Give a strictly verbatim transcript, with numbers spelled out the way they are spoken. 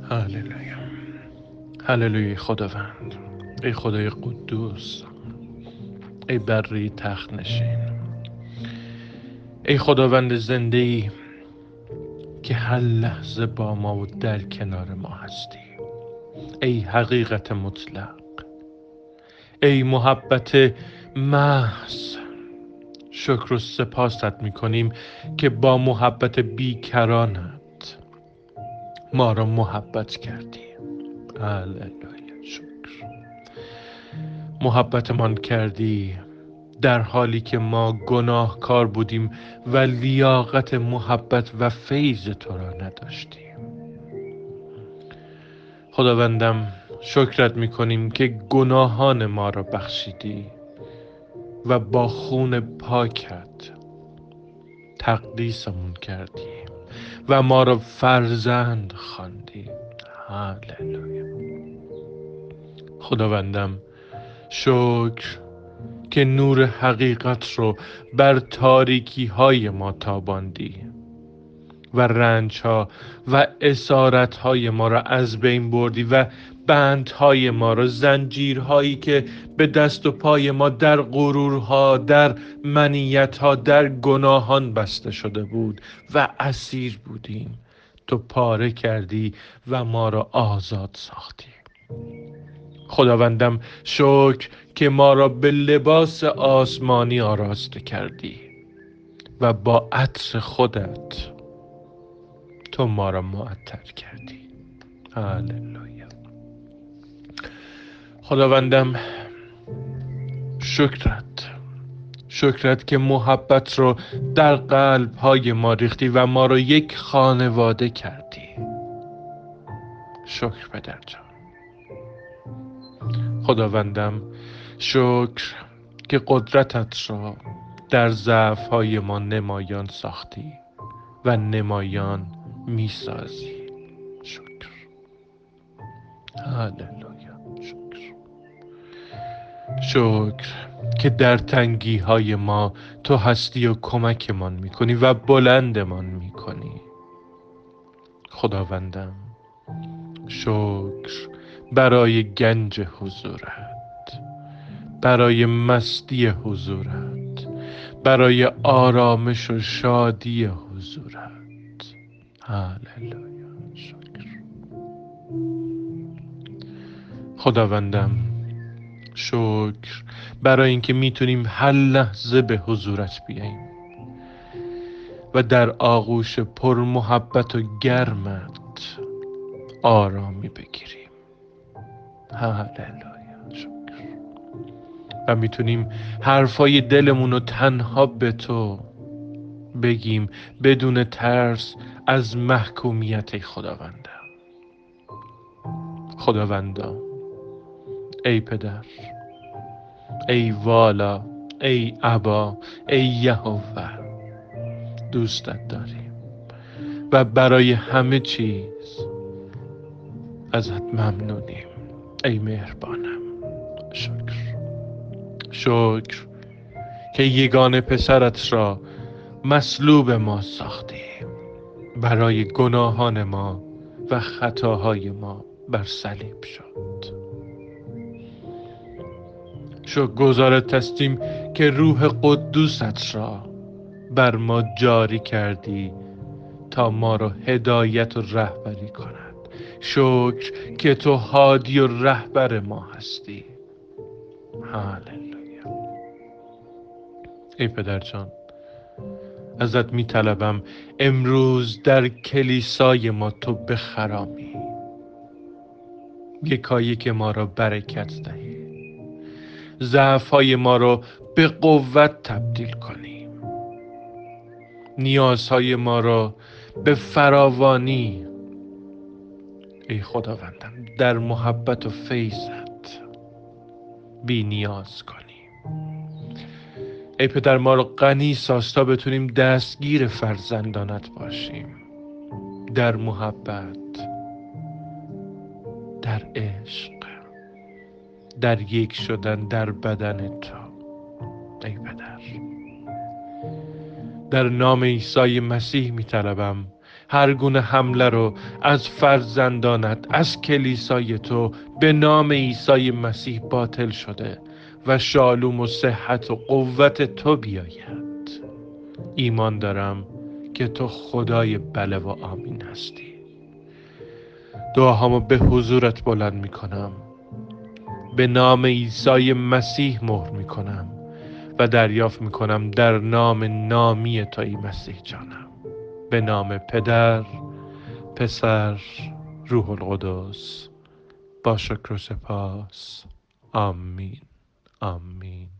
هللویا. هللویا خداوند، ای خدای قدوس، ای بری تخت نشین، ای خداوند زنده ای که هر لحظه با ما و در کنار ما هستی. ای حقیقت مطلق، ای محبت محض، شکر و سپاست میکنیم که با محبت بیکرانت ما را محبت کردی. هللویا، شکر. محبتمان کردی در حالی که ما گناهکار بودیم و لیاقت محبت و فیض تو را نداشتیم. خداوندم، شکرت میکنیم که گناهان ما را بخشیدی و با خون پاکت تقدیسمون کردی و ما را فرزند خواندی. هللویا. خداوندم، شکر که نور حقیقت رو بر تاریکی های ما تاباندی و رنج ها و اسارت های ما را از بین بردی و بندهای ما را، زنجیرهایی که به دست و پای ما در غرورها، در منیتها، در گناهان بسته شده بود و اسیر بودیم، تو پاره کردی و ما را آزاد ساختی. خداوندم، شکر که ما را به لباس آسمانی آراسته کردی و با عطر خودت تو ما را معطر کردی. هللویا. خداوندم، شکرت شکرت که محبت رو در قلب های ما ریختی و ما را یک خانواده کردی. شکر پدر جان. خداوندم، شکر که قدرتت را در ضعف های ما نمایان ساختی و نمایان می سازی. شکر. هللویا. شکر. شکر که در تنگی های ما تو هستی و کمکمان می کنی و بلندمان می کنی. خداوندم، شکر برای گنج حضورت، برای مستی حضورت، برای آرامش و شادی حضورت. هللویا. شکر. خداوندم، شکر برای اینکه میتونیم هر لحظه به حضورت بیاییم و در آغوش پر محبت و گرمت آرامی بگیریم. هللویا. شکر. و میتونیم حرفای دلمون رو تنها به تو بگیم بدون ترس از محکومیت خداوندم. خداوندم، ای پدر، ای والا، ای ابا، ای یهوه، دوستت داریم و برای همه چیز ازت ممنونیم. ای مهربانم. شکر. شکر که یگانه پسرت را مصلوب ما ساختی، برای گناهان ما و خطاهای ما بر صلیب شد. شکر گزارت هستیم که روح قدوست را بر ما جاری کردی تا ما را هدایت و رهبری کند. شکر که تو هادی و رهبر ما هستی. هللویا. ای پدر جان، ازت می طلبم امروز در کلیسای ما تو بخرامی، یکایی که ما را برکت دهی، ضعف‌های ما را به قوت تبدیل کنی، نیازهای ما را به فراوانی، ای خداوندم، در محبت و فیضت بی نیاز کنی. ای پدر، ما را غنی ساز تا بتونیم دستگیر فرزندانت باشیم، در محبت، در عشق، در یک شدن در بدن تو. ای پدر، در نام عیسی مسیح می طلبم هر گونه حمله رو از فرزندانت، از کلیسای تو به نام عیسی مسیح باطل شده و شالوم و صحت و قوت تو بیاید. ایمان دارم که تو خدای بله و آمین هستی. دعاهامو به حضورت بلند می کنم، به نام عیسی مسیح مهر می کنم و دریافت می کنم در نام نامی توی مسیح جانم، به نام پدر، پسر، روح القدس، با شکر و سپاس. آمین، آمین.